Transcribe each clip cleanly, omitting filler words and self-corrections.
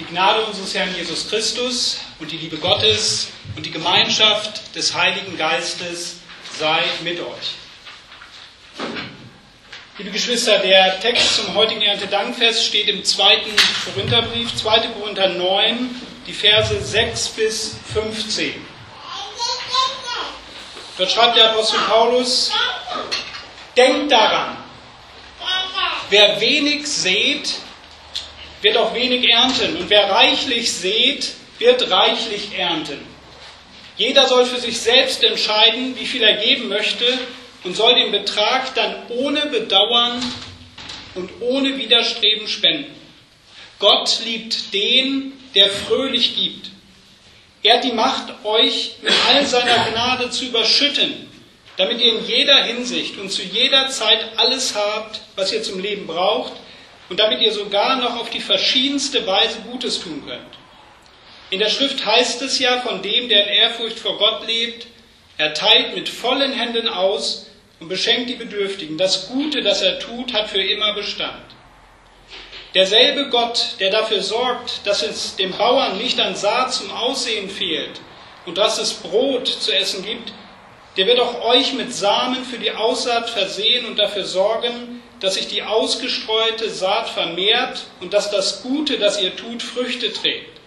Die Gnade unseres Herrn Jesus Christus und die Liebe Gottes und die Gemeinschaft des Heiligen Geistes sei mit euch. Liebe Geschwister, der Text zum heutigen Erntedankfest steht im 2. Korintherbrief, 2. Korinther 9, die Verse 6 bis 15. Dort schreibt der Apostel Paulus: Denkt daran, wer wenig sät, wird auch wenig ernten, und wer reichlich sät, wird reichlich ernten. Jeder soll für sich selbst entscheiden, wie viel er geben möchte, und soll den Betrag dann ohne Bedauern und ohne Widerstreben spenden. Gott liebt den, der fröhlich gibt. Er hat die Macht, euch mit all seiner Gnade zu überschütten, damit ihr in jeder Hinsicht und zu jeder Zeit alles habt, was ihr zum Leben braucht, und damit ihr sogar noch auf die verschiedenste Weise Gutes tun könnt. In der Schrift heißt es ja von dem, der in Ehrfurcht vor Gott lebt: Er teilt mit vollen Händen aus und beschenkt die Bedürftigen. Das Gute, das er tut, hat für immer Bestand. Derselbe Gott, der dafür sorgt, dass es dem Bauern nicht an Saat zum Aussehen fehlt und dass es Brot zu essen gibt, der wird auch euch mit Samen für die Aussaat versehen und dafür sorgen, dass sich die ausgestreute Saat vermehrt und dass das Gute, das ihr tut, Früchte trägt.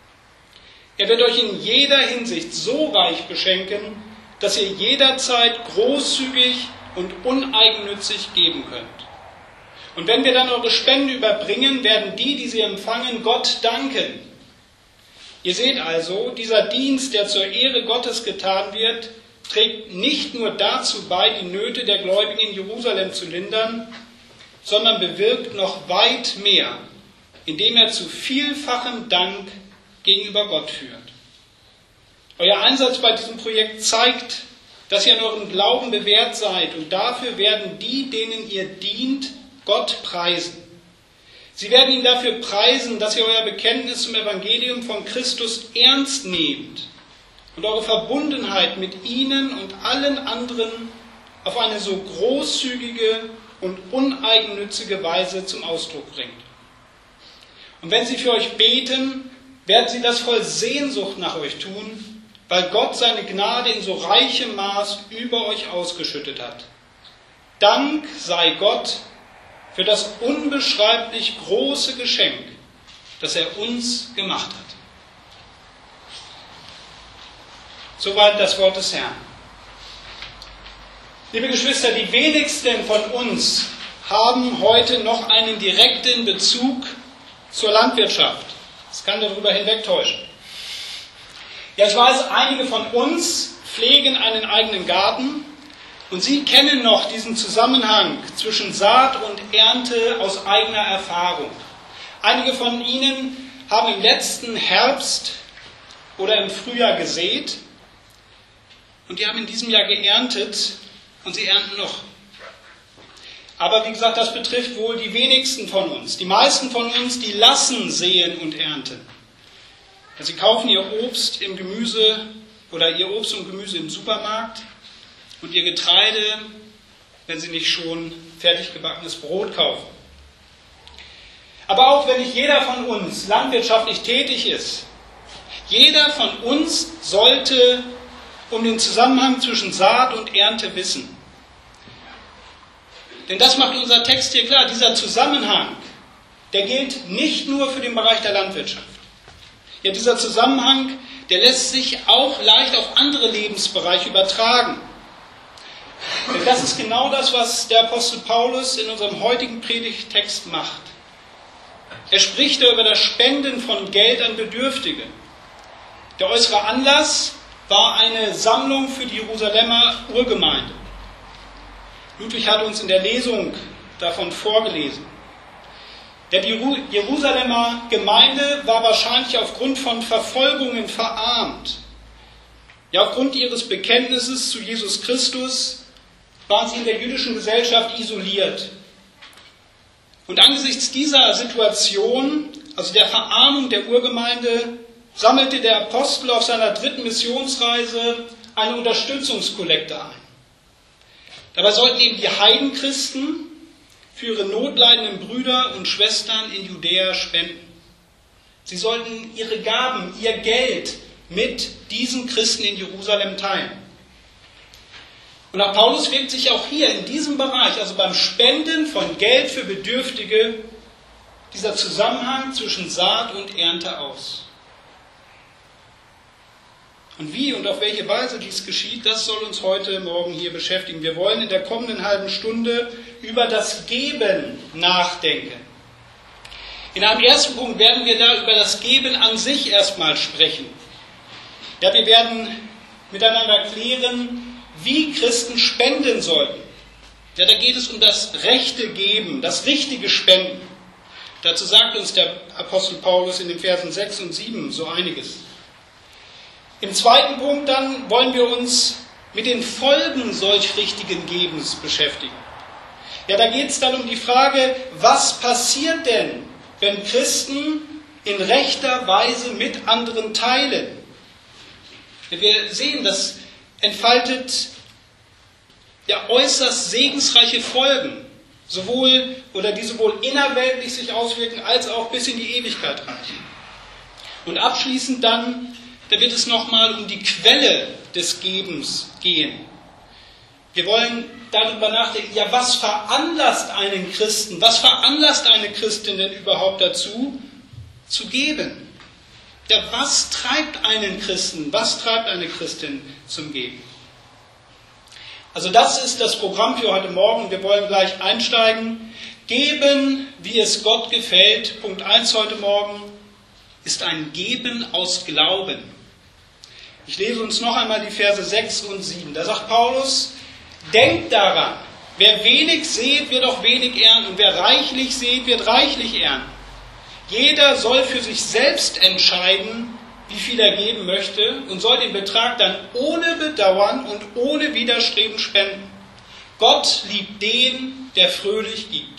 Er wird euch in jeder Hinsicht so reich beschenken, dass ihr jederzeit großzügig und uneigennützig geben könnt. Und wenn wir dann eure Spende überbringen, werden die sie empfangen, Gott danken. Ihr seht also, dieser Dienst, der zur Ehre Gottes getan wird, trägt nicht nur dazu bei, die Nöte der Gläubigen in Jerusalem zu lindern, sondern bewirkt noch weit mehr, indem er zu vielfachem Dank gegenüber Gott führt. Euer Einsatz bei diesem Projekt zeigt, dass ihr in eurem Glauben bewährt seid, und dafür werden die, denen ihr dient, Gott preisen. Sie werden ihn dafür preisen, dass ihr euer Bekenntnis zum Evangelium von Christus ernst nehmt und eure Verbundenheit mit ihnen und allen anderen auf eine so großzügige und uneigennützige Weise zum Ausdruck bringt. Und wenn sie für euch beten, werden sie das voll Sehnsucht nach euch tun, weil Gott seine Gnade in so reichem Maß über euch ausgeschüttet hat. Dank sei Gott für das unbeschreiblich große Geschenk, das er uns gemacht hat. Soweit das Wort des Herrn. Liebe Geschwister, die wenigsten von uns haben heute noch einen direkten Bezug zur Landwirtschaft. Das kann darüber hinwegtäuschen. Ja, ich weiß, einige von uns pflegen einen eigenen Garten, und Sie kennen noch diesen Zusammenhang zwischen Saat und Ernte aus eigener Erfahrung. Einige von Ihnen haben im letzten Herbst oder im Frühjahr gesät, und die haben in diesem Jahr geerntet, und sie ernten noch. Aber wie gesagt, das betrifft wohl die wenigsten von uns. Die meisten von uns, die lassen säen und ernten. Ja, sie kaufen ihr Obst im Gemüse oder ihr Obst und Gemüse im Supermarkt und ihr Getreide, wenn sie nicht schon fertig gebackenes Brot kaufen. Aber auch wenn nicht jeder von uns landwirtschaftlich tätig ist, jeder von uns sollte um den Zusammenhang zwischen Saat und Ernte wissen. Denn das macht unser Text hier klar. Dieser Zusammenhang, der gilt nicht nur für den Bereich der Landwirtschaft. Ja, dieser Zusammenhang, der lässt sich auch leicht auf andere Lebensbereiche übertragen. Denn das ist genau das, was der Apostel Paulus in unserem heutigen Predigttext macht. Er spricht da über das Spenden von Geld an Bedürftige. Der äußere Anlass war eine Sammlung für die Jerusalemer Urgemeinde. Ludwig hat uns in der Lesung davon vorgelesen. Der Jerusalemer Gemeinde war wahrscheinlich aufgrund von Verfolgungen verarmt. Ja, aufgrund ihres Bekenntnisses zu Jesus Christus waren sie in der jüdischen Gesellschaft isoliert. Und angesichts dieser Situation, also der Verarmung der Urgemeinde, sammelte der Apostel auf seiner 3. Missionsreise eine Unterstützungskollekte ein. Dabei sollten eben die Heidenchristen für ihre notleidenden Brüder und Schwestern in Judäa spenden. Sie sollten ihre Gaben, ihr Geld mit diesen Christen in Jerusalem teilen. Und auch Paulus wirkt sich auch hier in diesem Bereich, also beim Spenden von Geld für Bedürftige, dieser Zusammenhang zwischen Saat und Ernte aus. Und wie und auf welche Weise dies geschieht, das soll uns heute Morgen hier beschäftigen. Wir wollen in der kommenden halben Stunde über das Geben nachdenken. In einem ersten Punkt werden wir da über das Geben an sich erstmal sprechen. Ja, wir werden miteinander klären, wie Christen spenden sollten. Ja, da geht es um das rechte Geben, das richtige Spenden. Dazu sagt uns der Apostel Paulus in den Versen 6 und 7 so einiges. Im zweiten Punkt dann wollen wir uns mit den Folgen solch richtigen Gebens beschäftigen. Ja, da geht es dann um die Frage, was passiert denn, wenn Christen in rechter Weise mit anderen teilen? Ja, wir sehen, das entfaltet ja äußerst segensreiche Folgen, die sowohl innerweltlich sich auswirken, als auch bis in die Ewigkeit reichen. Und abschließend dann, da wird es nochmal um die Quelle des Gebens gehen. Wir wollen darüber nachdenken, ja, was veranlasst einen Christen, was veranlasst eine Christin denn überhaupt dazu, zu geben? Ja, was treibt einen Christen, was treibt eine Christin zum Geben? Also das ist das Programm für heute Morgen. Wir wollen gleich einsteigen. Geben, wie es Gott gefällt. Punkt 1 heute Morgen ist ein Geben aus Glauben. Ich lese uns noch einmal die Verse 6 und 7. Da sagt Paulus, denkt daran, wer wenig sät, wird auch wenig ernten, und wer reichlich sät, wird reichlich ernten. Jeder soll für sich selbst entscheiden, wie viel er geben möchte, und soll den Betrag dann ohne Bedauern und ohne Widerstreben spenden. Gott liebt den, der fröhlich gibt.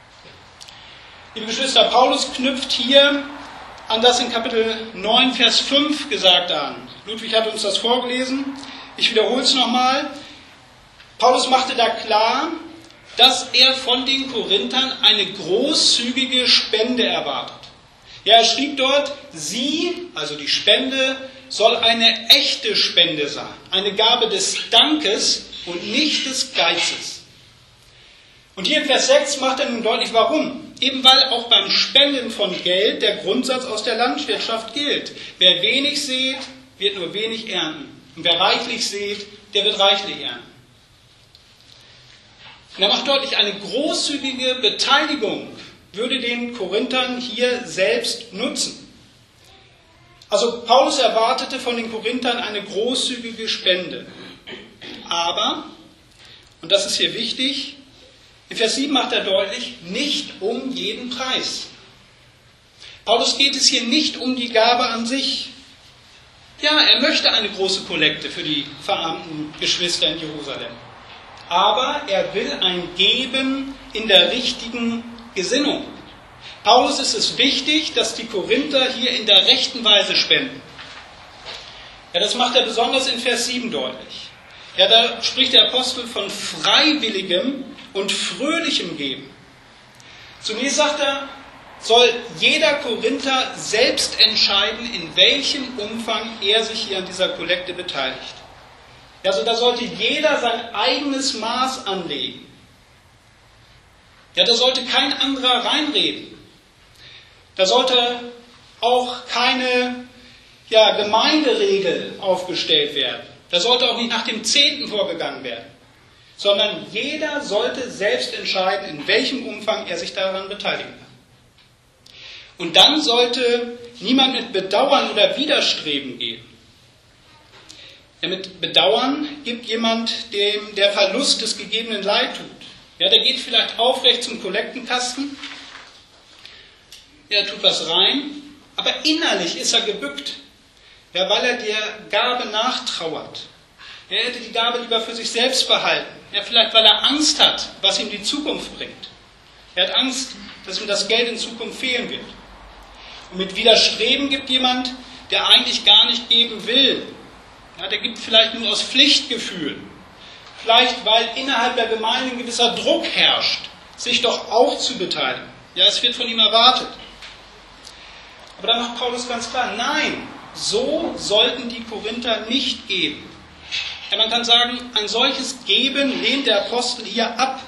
Liebe Geschwister, Paulus knüpft hier an das in Kapitel 9, Vers 5 Gesagte an. Ludwig hat uns das vorgelesen. Ich wiederhole es nochmal. Paulus machte da klar, dass er von den Korinthern eine großzügige Spende erwartet. Ja, er schrieb dort, sie, also die Spende, soll eine echte Spende sein. Eine Gabe des Dankes und nicht des Geizes. Und hier in Vers 6 macht er nun deutlich, warum. Eben weil auch beim Spenden von Geld der Grundsatz aus der Landwirtschaft gilt. Wer wenig sät, wird nur wenig ernten. Und wer reichlich sät, der wird reichlich ernten. Und er macht deutlich, eine großzügige Beteiligung würde den Korinthern hier selbst nutzen. Also Paulus erwartete von den Korinthern eine großzügige Spende. Aber, und das ist hier wichtig, in Vers 7 macht er deutlich, nicht um jeden Preis. Paulus geht es hier nicht um die Gabe an sich. Ja, er möchte eine große Kollekte für die verarmten Geschwister in Jerusalem. Aber er will ein Geben in der richtigen Gesinnung. Paulus ist es wichtig, dass die Korinther hier in der rechten Weise spenden. Ja, das macht er besonders in Vers 7 deutlich. Ja, da spricht der Apostel von freiwilligem und fröhlichem Geben. Zunächst sagt er, soll jeder Korinther selbst entscheiden, in welchem Umfang er sich hier an dieser Kollekte beteiligt. Ja, also da sollte jeder sein eigenes Maß anlegen. Ja, da sollte kein anderer reinreden. Da sollte auch keine Gemeinderegel aufgestellt werden. Da sollte auch nicht nach dem Zehnten vorgegangen werden. Sondern jeder sollte selbst entscheiden, in welchem Umfang er sich daran beteiligen kann. Und dann sollte niemand mit Bedauern oder Widerstreben gehen. Ja, mit Bedauern gibt jemand, dem der Verlust des Gegebenen leid tut. Ja, der geht vielleicht aufrecht zum Kollektenkasten, er tut was rein, aber innerlich ist er gebückt, ja, weil er der Gabe nachtrauert. Er hätte die Gabe lieber für sich selbst behalten, ja, vielleicht weil er Angst hat, was ihm die Zukunft bringt. Er hat Angst, dass ihm das Geld in Zukunft fehlen wird. Und mit Widerstreben gibt jemand, der eigentlich gar nicht geben will. Ja, der gibt vielleicht nur aus Pflichtgefühl. Vielleicht, weil innerhalb der Gemeinde ein gewisser Druck herrscht, sich doch auch zu beteiligen. Ja, es wird von ihm erwartet. Aber da macht Paulus ganz klar, nein, so sollten die Korinther nicht geben. Ja, man kann sagen, ein solches Geben lehnt der Apostel hier ab.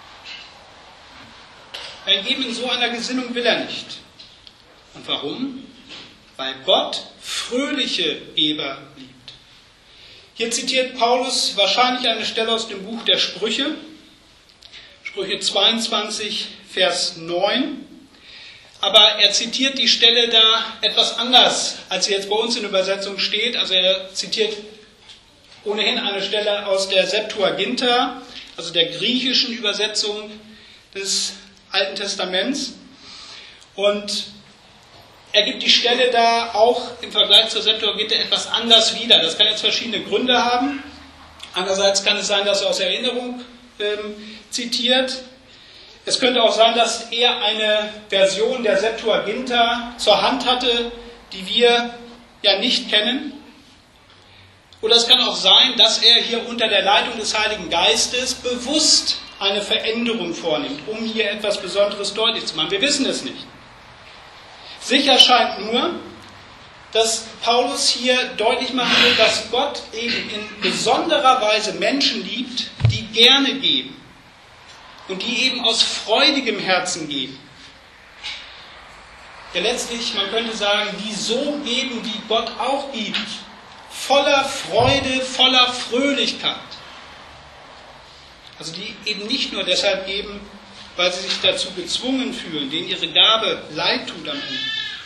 Ein Geben in so einer Gesinnung will er nicht. Und warum? Weil Gott fröhliche Geber liebt. Hier zitiert Paulus wahrscheinlich eine Stelle aus dem Buch der Sprüche, Sprüche 22, Vers 9. Aber er zitiert die Stelle da etwas anders, als sie jetzt bei uns in Übersetzung steht. Also er zitiert ohnehin eine Stelle aus der Septuaginta, also der griechischen Übersetzung des Alten Testaments. Und er gibt die Stelle da auch im Vergleich zur Septuaginta etwas anders wieder. Das kann jetzt verschiedene Gründe haben. Andererseits kann es sein, dass er aus Erinnerung zitiert. Es könnte auch sein, dass er eine Version der Septuaginta zur Hand hatte, die wir ja nicht kennen. Oder es kann auch sein, dass er hier unter der Leitung des Heiligen Geistes bewusst eine Veränderung vornimmt, um hier etwas Besonderes deutlich zu machen. Wir wissen es nicht. Sicher scheint nur, dass Paulus hier deutlich machen will, dass Gott eben in besonderer Weise Menschen liebt, die gerne geben und die eben aus freudigem Herzen geben. Ja, letztlich, man könnte sagen, die so geben, wie Gott auch gibt. Voller Freude, voller Fröhlichkeit. Also die eben nicht nur deshalb geben, weil sie sich dazu gezwungen fühlen, denen ihre Gabe leid tut am Ende.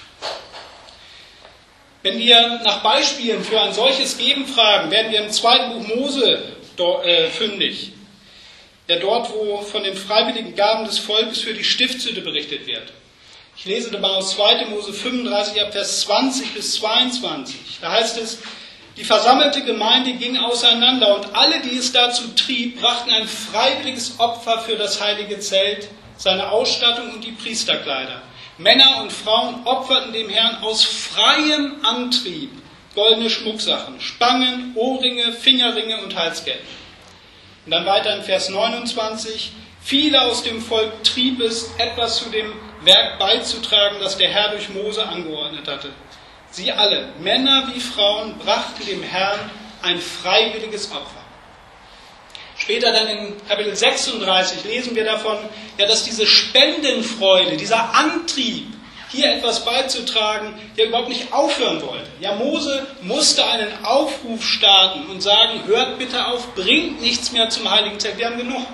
Wenn wir nach Beispielen für ein solches Geben fragen, werden wir im 2. Buch Mose fündig. Ja, dort, wo von den freiwilligen Gaben des Volkes für die Stiftshütte berichtet wird. Ich lese da mal aus 2. Mose 35, Vers 20 bis 22. Da heißt es, die versammelte Gemeinde ging auseinander und alle, die es dazu trieb, brachten ein freiwilliges Opfer für das heilige Zelt, seine Ausstattung und die Priesterkleider. Männer und Frauen opferten dem Herrn aus freiem Antrieb goldene Schmucksachen, Spangen, Ohrringe, Fingerringe und Halsketten. Und dann weiter in Vers 29, viele aus dem Volk trieb es, etwas zu dem Werk beizutragen, das der Herr durch Mose angeordnet hatte. Sie alle, Männer wie Frauen, brachten dem Herrn ein freiwilliges Opfer. Später dann in Kapitel 36 lesen wir davon, ja, dass diese Spendenfreude, dieser Antrieb, hier etwas beizutragen, ja überhaupt nicht aufhören wollte. Ja, Mose musste einen Aufruf starten und sagen, hört bitte auf, bringt nichts mehr zum heiligen Zelt, wir haben genug.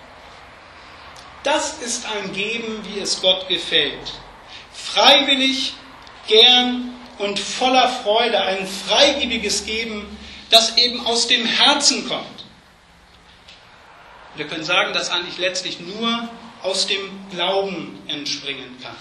Das ist ein Geben, wie es Gott gefällt. Freiwillig, gern und voller Freude, ein freigebiges Geben, das eben aus dem Herzen kommt. Wir können sagen, dass eigentlich letztlich nur aus dem Glauben entspringen kann.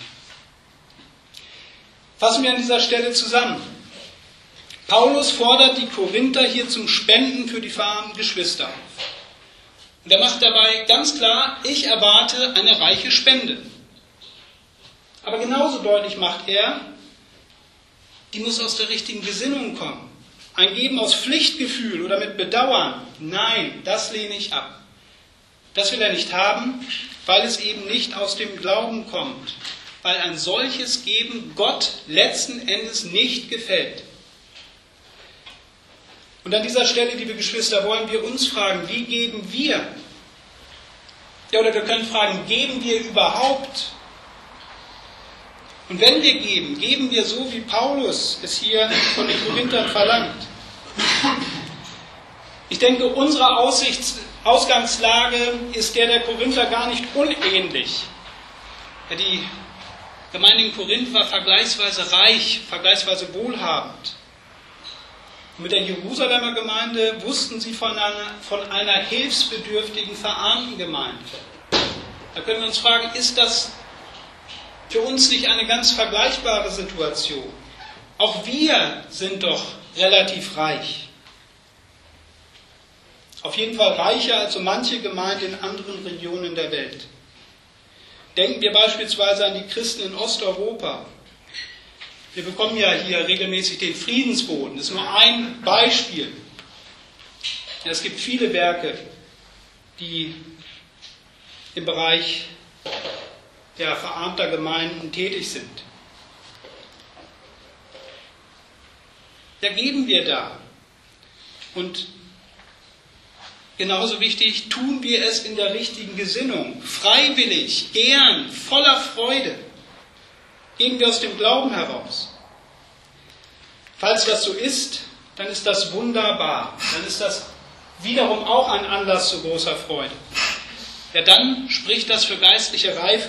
Fassen wir an dieser Stelle zusammen. Paulus fordert die Korinther hier zum Spenden für die verarmten Geschwister auf. Und er macht dabei ganz klar, ich erwarte eine reiche Spende. Aber genauso deutlich macht er, die muss aus der richtigen Gesinnung kommen. Ein Geben aus Pflichtgefühl oder mit Bedauern, nein, das lehne ich ab. Das will er nicht haben, weil es eben nicht aus dem Glauben kommt. Weil ein solches Geben Gott letzten Endes nicht gefällt. Und an dieser Stelle, liebe Geschwister, wollen wir uns fragen, wie geben wir? Ja, oder wir können fragen, geben wir überhaupt? Und wenn wir geben, geben wir so, wie Paulus es hier von den Korinthern verlangt. Ich denke, unsere Ausgangslage ist der Korinther gar nicht unähnlich. Ja, die Gemeinde in Korinth war vergleichsweise reich, vergleichsweise wohlhabend. Und mit der Jerusalemer Gemeinde wussten sie von einer hilfsbedürftigen, verarmten Gemeinde. Da können wir uns fragen, ist das für uns nicht eine ganz vergleichbare Situation? Auch wir sind doch relativ reich. Auf jeden Fall reicher als so manche Gemeinde in anderen Regionen der Welt. Denken wir beispielsweise an die Christen in Osteuropa. Wir bekommen ja hier regelmäßig den Friedensboten. Das ist nur ein Beispiel. Es gibt viele Werke, die im Bereich der verarmter Gemeinden tätig sind. Ja, geben wir da. Und genauso wichtig, tun wir es in der richtigen Gesinnung, freiwillig, gern, voller Freude. Geben wir aus dem Glauben heraus. Falls das so ist, dann ist das wunderbar. Dann ist das wiederum auch ein Anlass zu großer Freude. Ja, dann spricht das für geistliche Reife.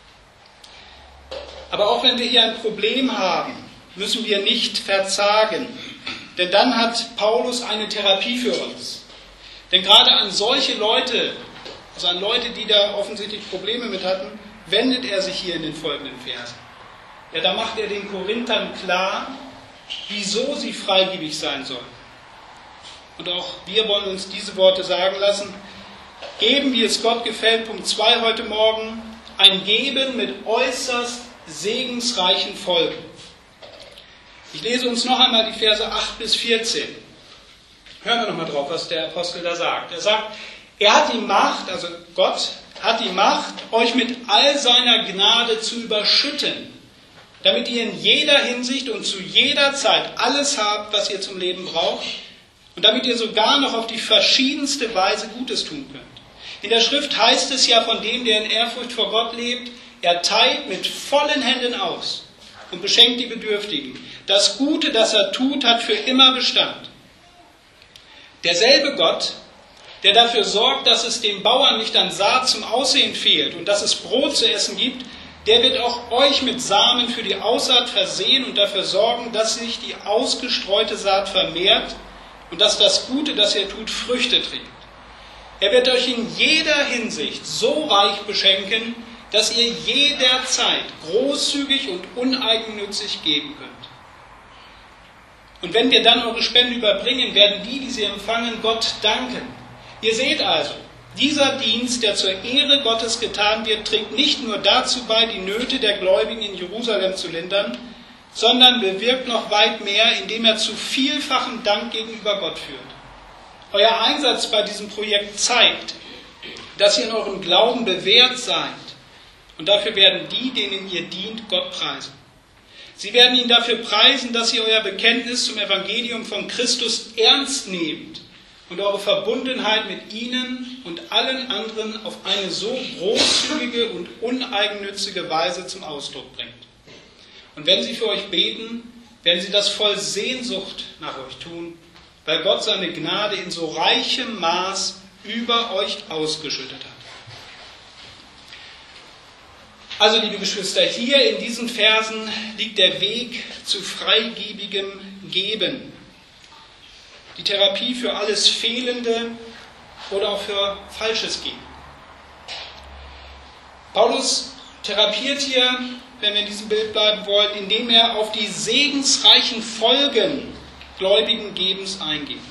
Aber auch wenn wir hier ein Problem haben, müssen wir nicht verzagen. Denn dann hat Paulus eine Therapie für uns. Denn gerade an solche Leute, also an Leute, die da offensichtlich Probleme mit hatten, wendet er sich hier in den folgenden Versen. Ja, da macht er den Korinthern klar, wieso sie freigebig sein sollen. Und auch wir wollen uns diese Worte sagen lassen. Geben, wie es Gott gefällt, Punkt 2 heute Morgen, ein Geben mit äußerst segensreichen Folgen. Ich lese uns noch einmal die Verse 8 bis 14. Hören wir noch mal drauf, was der Apostel da sagt. Er sagt, er hat die Macht, also Gott hat die Macht, euch mit all seiner Gnade zu überschütten, damit ihr in jeder Hinsicht und zu jeder Zeit alles habt, was ihr zum Leben braucht, und damit ihr sogar noch auf die verschiedenste Weise Gutes tun könnt. In der Schrift heißt es ja von dem, der in Ehrfurcht vor Gott lebt, er teilt mit vollen Händen aus und beschenkt die Bedürftigen. Das Gute, das er tut, hat für immer Bestand. Derselbe Gott, der dafür sorgt, dass es dem Bauern nicht an Saat zum Aussehen fehlt und dass es Brot zu essen gibt, der wird auch euch mit Samen für die Aussaat versehen und dafür sorgen, dass sich die ausgestreute Saat vermehrt und dass das Gute, das ihr tut, Früchte trägt. Er wird euch in jeder Hinsicht so reich beschenken, dass ihr jederzeit großzügig und uneigennützig geben könnt. Und wenn wir dann eure Spenden überbringen, werden die sie empfangen, Gott danken. Ihr seht also, dieser Dienst, der zur Ehre Gottes getan wird, trägt nicht nur dazu bei, die Nöte der Gläubigen in Jerusalem zu lindern, sondern bewirkt noch weit mehr, indem er zu vielfachem Dank gegenüber Gott führt. Euer Einsatz bei diesem Projekt zeigt, dass ihr in eurem Glauben bewährt seid. Und dafür werden die, denen ihr dient, Gott preisen. Sie werden ihn dafür preisen, dass ihr euer Bekenntnis zum Evangelium von Christus ernst nehmt und eure Verbundenheit mit ihnen und allen anderen auf eine so großzügige und uneigennützige Weise zum Ausdruck bringt. Und wenn sie für euch beten, werden sie das voll Sehnsucht nach euch tun, weil Gott seine Gnade in so reichem Maß über euch ausgeschüttet hat. Also, liebe Geschwister, hier in diesen Versen liegt der Weg zu freigebigem Geben. Die Therapie für alles Fehlende oder auch für falsches Geben. Paulus therapiert hier, wenn wir in diesem Bild bleiben wollen, indem er auf die segensreichen Folgen gläubigen Gebens eingeht.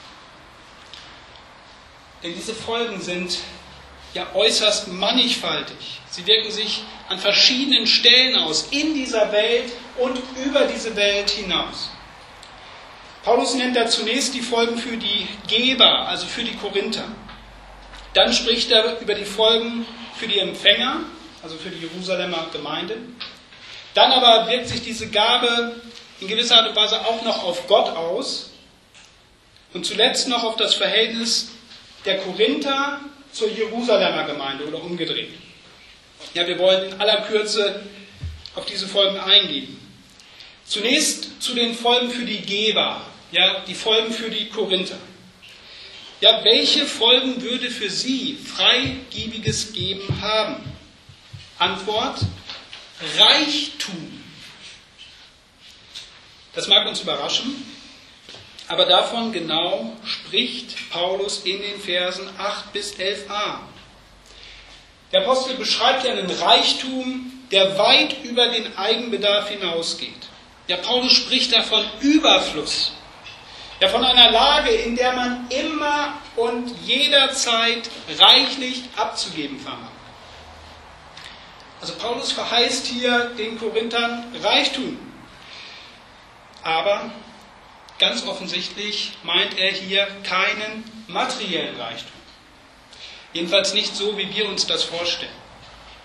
Denn diese Folgen sind ja äußerst mannigfaltig. Sie wirken sich an verschiedenen Stellen aus, in dieser Welt und über diese Welt hinaus. Paulus nennt da zunächst die Folgen für die Geber, also für die Korinther. Dann spricht er über die Folgen für die Empfänger, also für die Jerusalemer Gemeinde. Dann aber wirkt sich diese Gabe in gewisser Art und Weise auch noch auf Gott aus. Und zuletzt noch auf das Verhältnis der Korinther zur Jerusalemer Gemeinde oder umgedreht. Ja, wir wollen in aller Kürze auf diese Folgen eingehen. Zunächst zu den Folgen für die Geber, ja, die Folgen für die Korinther. Ja, welche Folgen würde für sie freigebiges Geben haben? Antwort: Reichtum. Das mag uns überraschen, aber davon genau spricht Paulus in den Versen 8 bis 11a. Der Apostel beschreibt ja einen Reichtum, der weit über den Eigenbedarf hinausgeht. Ja, Paulus spricht da von Überfluss. Ja, von einer Lage, in der man immer und jederzeit reichlich abzugeben vermag. Also Paulus verheißt hier den Korinthern Reichtum. Aber ganz offensichtlich meint er hier keinen materiellen Reichtum. Jedenfalls nicht so, wie wir uns das vorstellen.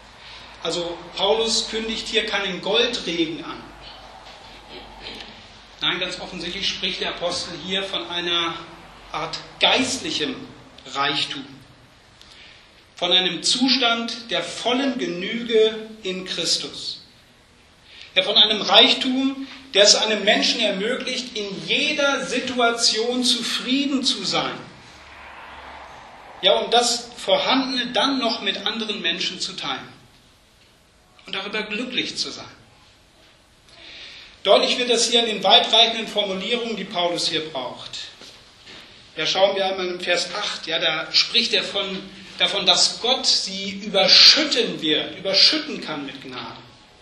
Also Paulus kündigt hier keinen Goldregen an. Nein, ganz offensichtlich spricht der Apostel hier von einer Art geistlichem Reichtum. Von einem Zustand der vollen Genüge in Christus. Ja, von einem Reichtum, der es einem Menschen ermöglicht, in jeder Situation zufrieden zu sein. Ja, und das Vorhandene dann noch mit anderen Menschen zu teilen. Und darüber glücklich zu sein. Deutlich wird das hier in den weitreichenden Formulierungen, die Paulus hier braucht. Ja, schauen wir einmal in Vers 8. Ja, da spricht er davon, dass Gott sie überschütten kann mit Gnade.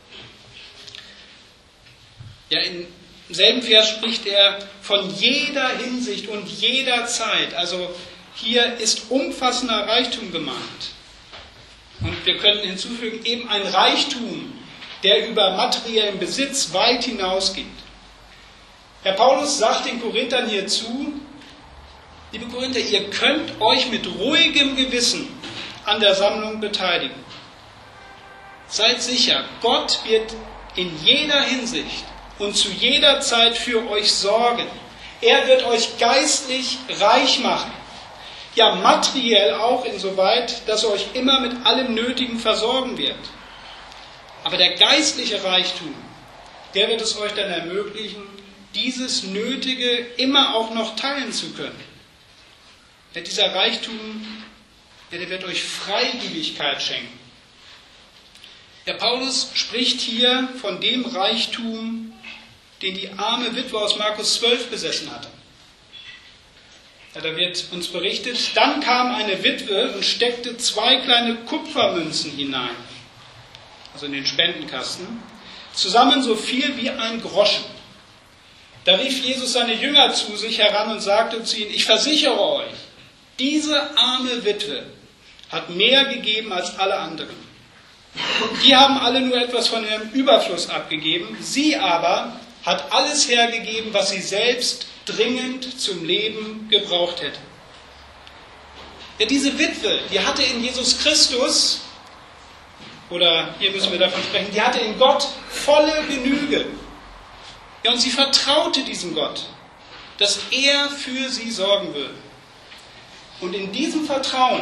Ja, im selben Vers spricht er von jeder Hinsicht und jeder Zeit. Also hier ist umfassender Reichtum gemeint. Und wir können hinzufügen, eben ein Reichtum, der über materiellen Besitz weit hinausgeht. Herr Paulus sagt den Korinthern hier zu, liebe Korinther, ihr könnt euch mit ruhigem Gewissen an der Sammlung beteiligen. Seid sicher, Gott wird in jeder Hinsicht und zu jeder Zeit für euch sorgen. Er wird euch geistlich reich machen. Ja, materiell auch insoweit, dass er euch immer mit allem Nötigen versorgen wird. Aber der geistliche Reichtum, der wird es euch dann ermöglichen, dieses Nötige immer auch noch teilen zu können. Ja, dieser Reichtum, ja, der wird euch Freigebigkeit schenken. Der Paulus spricht hier von dem Reichtum, den die arme Witwe aus Markus 12 besessen hatte. Ja, da wird uns berichtet, dann kam eine Witwe und steckte 2 kleine Kupfermünzen hinein, also in den Spendenkasten, zusammen so viel wie ein Groschen. Da rief Jesus seine Jünger zu sich heran und sagte zu ihnen, ich versichere euch, diese arme Witwe hat mehr gegeben als alle anderen. Die haben alle nur etwas von ihrem Überfluss abgegeben, sie aber hat alles hergegeben, was sie selbst dringend zum Leben gebraucht hätte. Ja, diese Witwe, die hatte in Jesus Christus, oder hier müssen wir davon sprechen, die hatte in Gott volle Genüge. Ja, und sie vertraute diesem Gott, dass er für sie sorgen würde. Und in diesem Vertrauen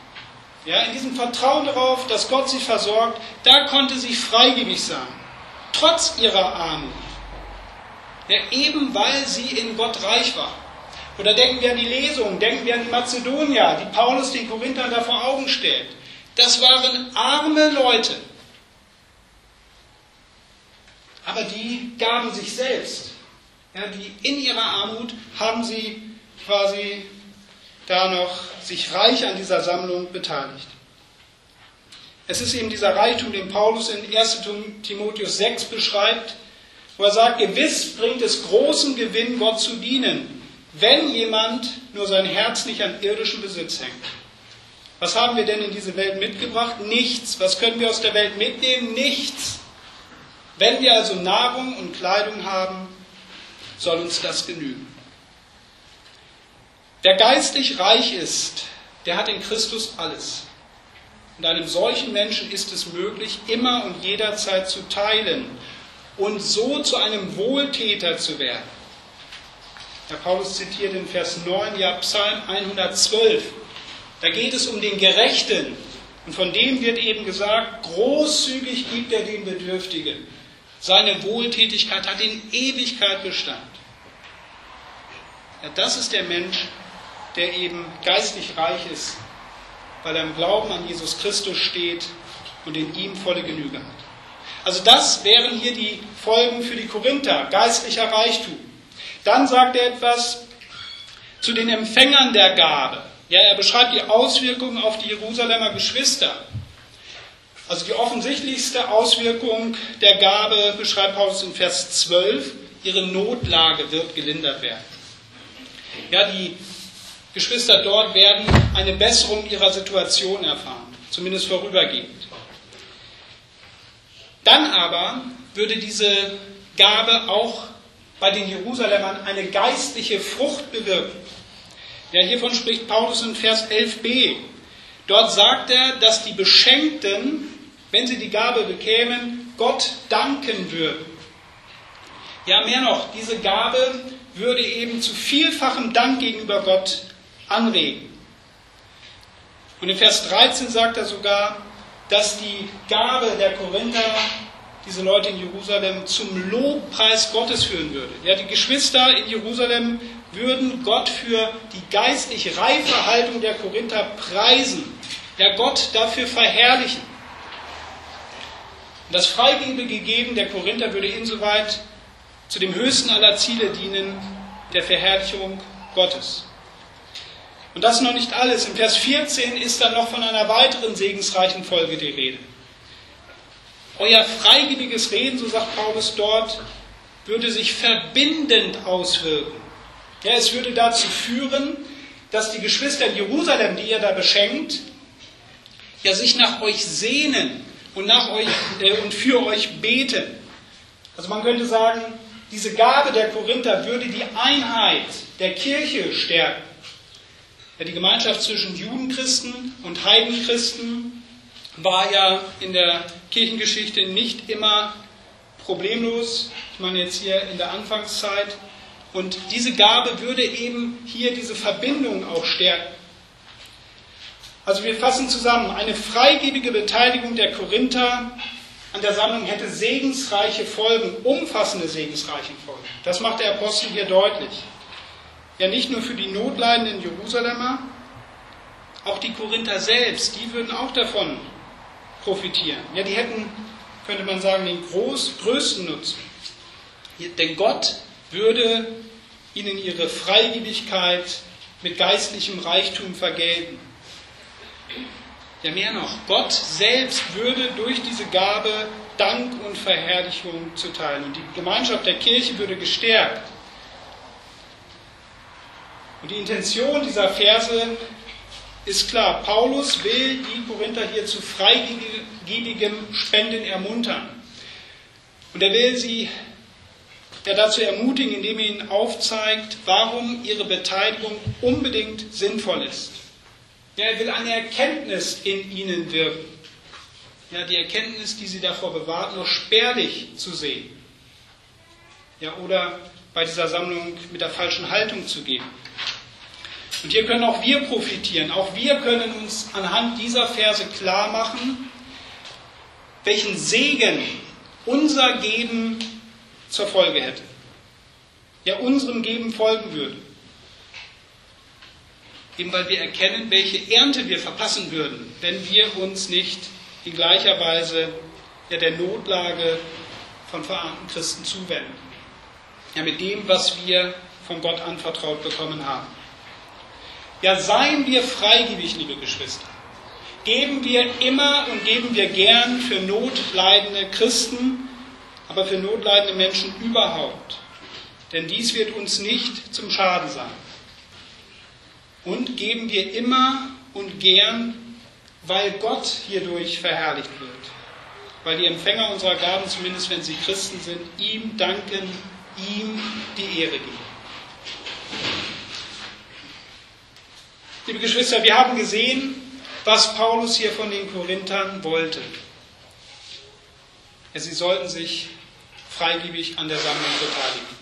darauf, dass Gott sie versorgt, da konnte sie freigebig sein, trotz ihrer Armut. Ja, eben weil sie in Gott reich war. Oder denken wir an die Lesung, denken wir an die Mazedonier, die Paulus den Korinthern da vor Augen stellt. Das waren arme Leute. Aber die gaben sich selbst. Ja, die in ihrer Armut haben sie quasi da noch sich reich an dieser Sammlung beteiligt. Es ist eben dieser Reichtum, den Paulus in 1. Timotheus 6 beschreibt, wo er sagt, gewiss bringt es großen Gewinn, Gott zu dienen, wenn jemand nur sein Herz nicht an irdischem Besitz hängt. Was haben wir denn in diese Welt mitgebracht? Nichts. Was können wir aus der Welt mitnehmen? Nichts. Wenn wir also Nahrung und Kleidung haben, soll uns das genügen. Wer geistlich reich ist, der hat in Christus alles. Und einem solchen Menschen ist es möglich, immer und jederzeit zu teilen und so zu einem Wohltäter zu werden. Herr Paulus zitiert in Vers 9, ja, Psalm 112. Da geht es um den Gerechten. Und von dem wird eben gesagt, großzügig gibt er den Bedürftigen. Seine Wohltätigkeit hat in Ewigkeit Bestand. Ja, das ist der Mensch, der eben geistlich reich ist, weil er im Glauben an Jesus Christus steht und in ihm volle Genüge hat. Also das wären hier die Folgen für die Korinther, geistlicher Reichtum. Dann sagt er etwas zu den Empfängern der Gabe. Ja, er beschreibt die Auswirkungen auf die Jerusalemer Geschwister. Also die offensichtlichste Auswirkung der Gabe beschreibt Paulus in Vers 12. Ihre Notlage wird gelindert werden. Ja, die Geschwister dort werden eine Besserung ihrer Situation erfahren, zumindest vorübergehend. Dann aber würde diese Gabe auch bei den Jerusalemern eine geistliche Frucht bewirken. Ja, hiervon spricht Paulus in Vers 11b. Dort sagt er, dass die Beschenkten, wenn sie die Gabe bekämen, Gott danken würden. Ja, mehr noch, diese Gabe würde eben zu vielfachem Dank gegenüber Gott anregen. Und in Vers 13 sagt er sogar, dass die Gabe der Korinther, diese Leute in Jerusalem, zum Lobpreis Gottes führen würde. Ja, die Geschwister in Jerusalem würden Gott für die geistlich reife Haltung der Korinther preisen. Ja, Gott dafür verherrlichen. Und das freigebige Geben der Korinther würde insoweit zu dem höchsten aller Ziele dienen, der Verherrlichung Gottes. Und das ist noch nicht alles. Im Vers 14 ist dann noch von einer weiteren segensreichen Folge die Rede. Euer freigebiges Reden, so sagt Paulus dort, würde sich verbindend auswirken. Ja, es würde dazu führen, dass die Geschwister in Jerusalem, die ihr da beschenkt, ja, sich nach euch sehnen und nach euch und für euch beten. Also man könnte sagen, diese Gabe der Korinther würde die Einheit der Kirche stärken. Ja, die Gemeinschaft zwischen Judenchristen und Heidenchristen war ja in der Kirchengeschichte nicht immer problemlos. Ich meine jetzt hier in der Anfangszeit. Und diese Gabe würde eben hier diese Verbindung auch stärken. Also wir fassen zusammen, eine freigebige Beteiligung der Korinther an der Sammlung hätte segensreiche Folgen, umfassende segensreiche Folgen. Das macht der Apostel hier deutlich. Ja, nicht nur für die notleidenden Jerusalemer, auch die Korinther selbst, die würden auch davon profitieren. Ja, die hätten, könnte man sagen, den größten Nutzen. Denn Gott würde ihnen ihre Freigebigkeit mit geistlichem Reichtum vergelten. Ja, mehr noch, Gott selbst würde durch diese Gabe Dank und Verherrlichung zuteil. Und die Gemeinschaft der Kirche würde gestärkt. Und die Intention dieser Verse ist klar. Paulus will die Korinther hier zu freigebigem Spenden ermuntern. Und er will sie dazu ermutigen, indem er ihnen aufzeigt, warum ihre Beteiligung unbedingt sinnvoll ist. Ja, er will eine Erkenntnis in ihnen wirken. Ja, die Erkenntnis, die sie davor bewahrt, nur spärlich zu sehen. Ja, oder bei dieser Sammlung mit der falschen Haltung zu gehen. Und hier können auch wir profitieren. Auch wir können uns anhand dieser Verse klar machen, welchen Segen unser Geben zur Folge hätte. Ja, unserem Geben folgen würde. Eben weil wir erkennen, welche Ernte wir verpassen würden, wenn wir uns nicht in gleicher Weise ja, der Notlage von verarmten Christen zuwenden. Ja, mit dem, was wir von Gott anvertraut bekommen haben. Ja, seien wir freigebig, liebe Geschwister. Geben wir immer und geben wir gern für notleidende Christen, aber für notleidende Menschen überhaupt. Denn dies wird uns nicht zum Schaden sein. Und geben wir immer und gern, weil Gott hierdurch verherrlicht wird. Weil die Empfänger unserer Gaben, zumindest wenn sie Christen sind, ihm danken, ihm die Ehre geben. Liebe Geschwister, wir haben gesehen, was Paulus hier von den Korinthern wollte. Ja, sie sollten sich freigebig an der Sammlung beteiligen.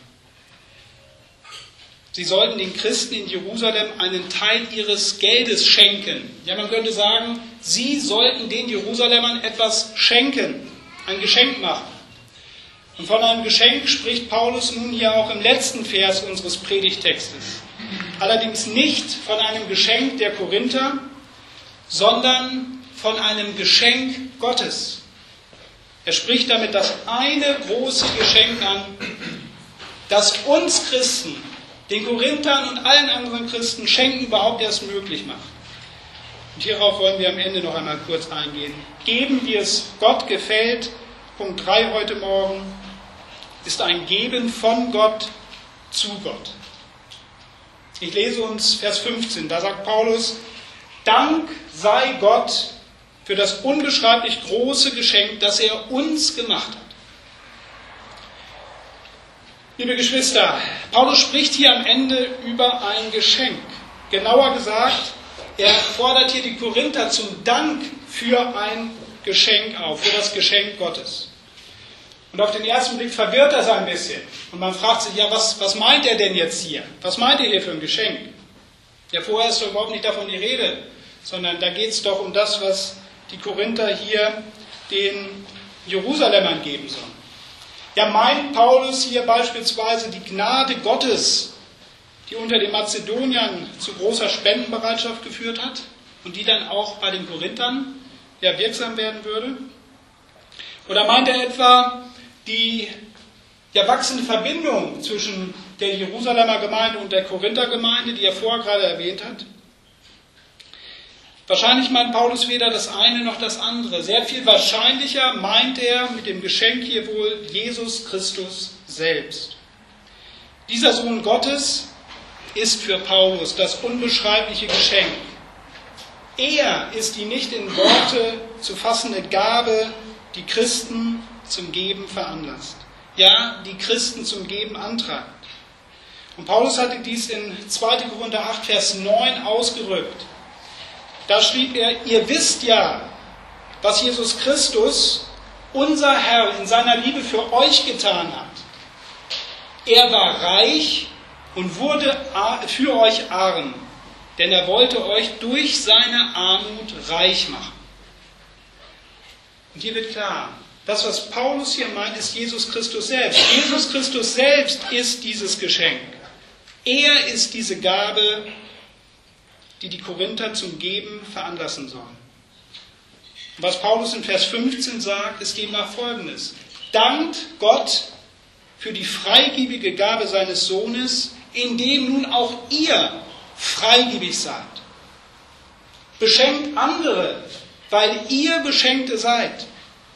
Sie sollten den Christen in Jerusalem einen Teil ihres Geldes schenken. Ja, man könnte sagen, sie sollten den Jerusalemern etwas schenken, ein Geschenk machen. Und von einem Geschenk spricht Paulus nun hier auch im letzten Vers unseres Predigtextes. Allerdings nicht von einem Geschenk der Korinther, sondern von einem Geschenk Gottes. Er spricht damit das eine große Geschenk an, das uns Christen, den Korinthern und allen anderen Christen Schenken überhaupt erst möglich macht. Und hierauf wollen wir am Ende noch einmal kurz eingehen. Geben, wie es Gott gefällt, Punkt 3 heute Morgen, ist ein Geben von Gott zu Gott. Ich lese uns Vers 15, da sagt Paulus, Dank sei Gott für das unbeschreiblich große Geschenk, das er uns gemacht hat. Liebe Geschwister, Paulus spricht hier am Ende über ein Geschenk. Genauer gesagt, er fordert hier die Korinther zum Dank für ein Geschenk auf, für das Geschenk Gottes. Und auf den ersten Blick verwirrt das ein bisschen. Und man fragt sich, ja, was meint er denn jetzt hier? Was meint er hier für ein Geschenk? Ja, vorher ist doch überhaupt nicht davon die Rede, sondern da geht es doch um das, was die Korinther hier den Jerusalemern geben sollen. Ja, meint Paulus hier beispielsweise die Gnade Gottes, die unter den Mazedoniern zu großer Spendenbereitschaft geführt hat und die dann auch bei den Korinthern ja wirksam werden würde? Oder meint er etwa die wachsende Verbindung zwischen der Jerusalemer Gemeinde und der Korinther Gemeinde, die er vorher gerade erwähnt hat? Wahrscheinlich meint Paulus weder das eine noch das andere. Sehr viel wahrscheinlicher meint er mit dem Geschenk hier wohl Jesus Christus selbst. Dieser Sohn Gottes ist für Paulus das unbeschreibliche Geschenk. Er ist die nicht in Worte zu fassende Gabe, die Christen zum Geben veranlasst. Ja, die Christen zum Geben antreibt. Und Paulus hatte dies in 2. Korinther 8, Vers 9 ausgedrückt. Da schrieb er, ihr wisst ja, was Jesus Christus, unser Herr, in seiner Liebe für euch getan hat. Er war reich und wurde für euch arm, denn er wollte euch durch seine Armut reich machen. Und hier wird klar, das, was Paulus hier meint, ist Jesus Christus selbst. Jesus Christus selbst ist dieses Geschenk. Er ist diese Gabe, die die Korinther zum Geben veranlassen sollen. Und was Paulus in Vers 15 sagt, ist demnach Folgendes. Dankt Gott für die freigebige Gabe seines Sohnes, in dem nun auch ihr freigebig seid. Beschenkt andere, weil ihr Beschenkte seid.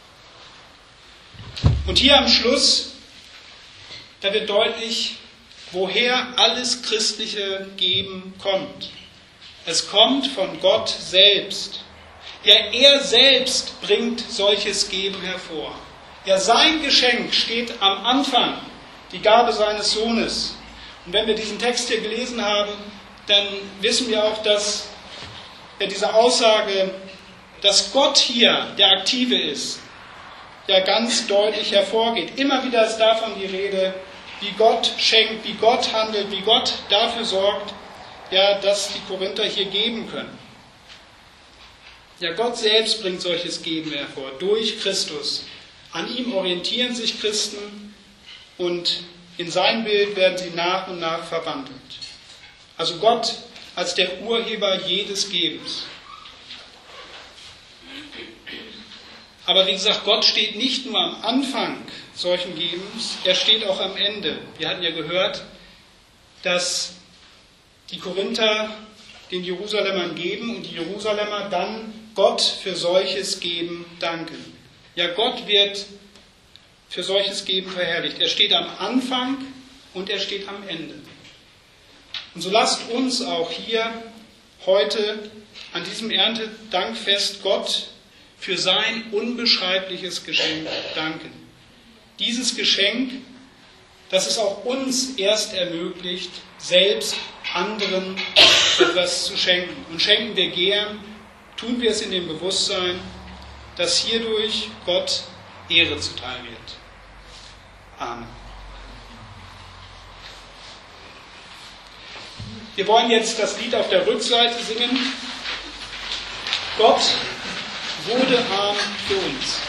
Und hier am Schluss, da wird deutlich, woher alles christliche Geben kommt. Es kommt von Gott selbst. Ja, er selbst bringt solches Geben hervor. Ja, sein Geschenk steht am Anfang, die Gabe seines Sohnes. Und wenn wir diesen Text hier gelesen haben, dann wissen wir auch, dass diese Aussage, dass Gott hier der Aktive ist, ja ganz deutlich hervorgeht. Immer wieder ist davon die Rede, wie Gott schenkt, wie Gott handelt, wie Gott dafür sorgt, ja, dass die Korinther hier geben können. Ja, Gott selbst bringt solches Geben hervor, durch Christus. An ihm orientieren sich Christen und in sein Bild werden sie nach und nach verwandelt. Also Gott als der Urheber jedes Gebens. Aber wie gesagt, Gott steht nicht nur am Anfang solchen Gebens, er steht auch am Ende. Wir hatten ja gehört, dass die Korinther den Jerusalemern geben und die Jerusalemer dann Gott für solches Geben danken. Ja, Gott wird für solches Geben verherrlicht. Er steht am Anfang und er steht am Ende. Und so lasst uns auch hier heute an diesem Erntedankfest Gott für sein unbeschreibliches Geschenk danken. Dieses Geschenk, das es auch uns erst ermöglicht, selbst anderen etwas zu schenken. Und schenken wir gern, tun wir es in dem Bewusstsein, dass hierdurch Gott Ehre zuteil wird. Amen. Wir wollen jetzt das Lied auf der Rückseite singen. Gott wurde arm für uns.